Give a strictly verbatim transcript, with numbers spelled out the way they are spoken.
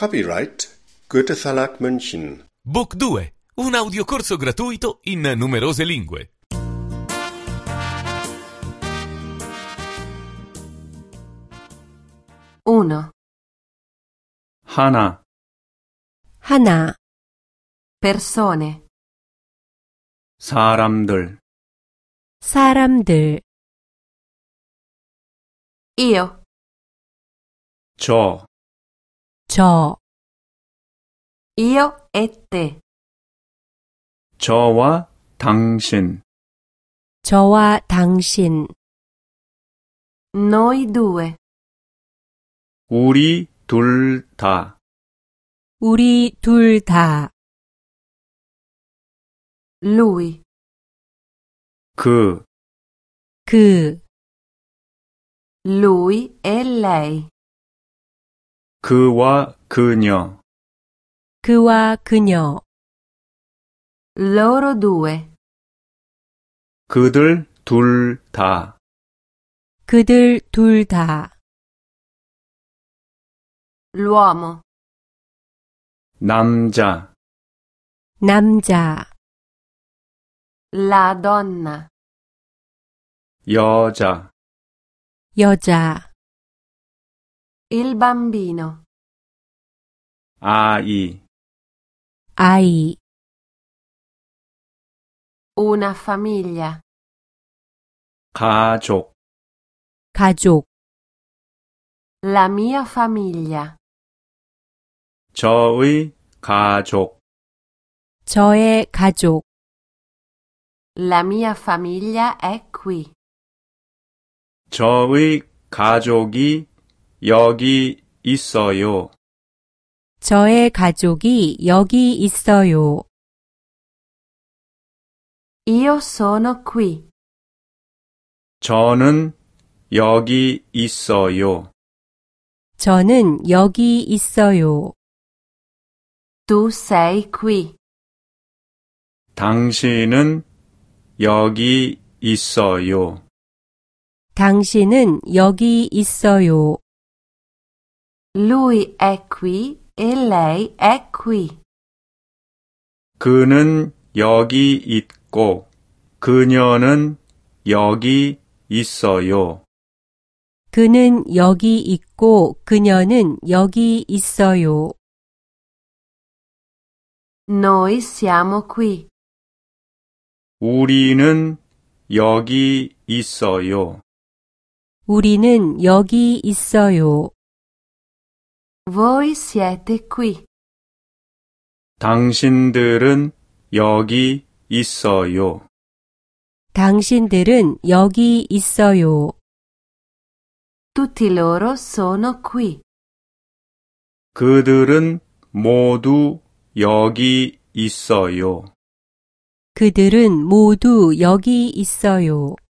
Copyright Goethe Verlag München. Book due, un audiocorso gratuito in numerose lingue. uno. 하나, 하나, Persone. 사람들, 사람들, Io, 저, 저, io e te. 저와 당신, 저와 당신, Noi due. 우리 둘 다, 우리 둘 다, Lui, 그, 그, lui e lei. 그와 그녀, 그와 그녀, Loro due. 그들 둘 다, 그들 둘 다, L'uomo, 남자, 남자, la donna. 여자, 여자, Il bambino. 아이, 아이, Una famiglia. 가족, 가족, La mia famiglia. 저의 가족, 저의 가족, La mia famiglia è qui. 저의 가족이 여기 있어요. 저의 가족이 여기 있어요. Io sono qui. 저는 여기 있어요. 저는 여기 있어요. Tu sei qui. 당신은 여기 있어요. 당신은 여기 있어요. Lui è qui e lei è qui. 그는 여기 있고 그녀는 여기 있어요. 그는 여기 있고 그녀는 여기 있어요. Noi siamo qui. 우리는 여기 있어요. 우리는 여기 있어요. Voi siete qui. 당신들은 여기 있어요. 당신들은 여기 있어요. Tutti loro sono qui. 그들은 모두 여기 있어요. 그들은 모두 여기 있어요.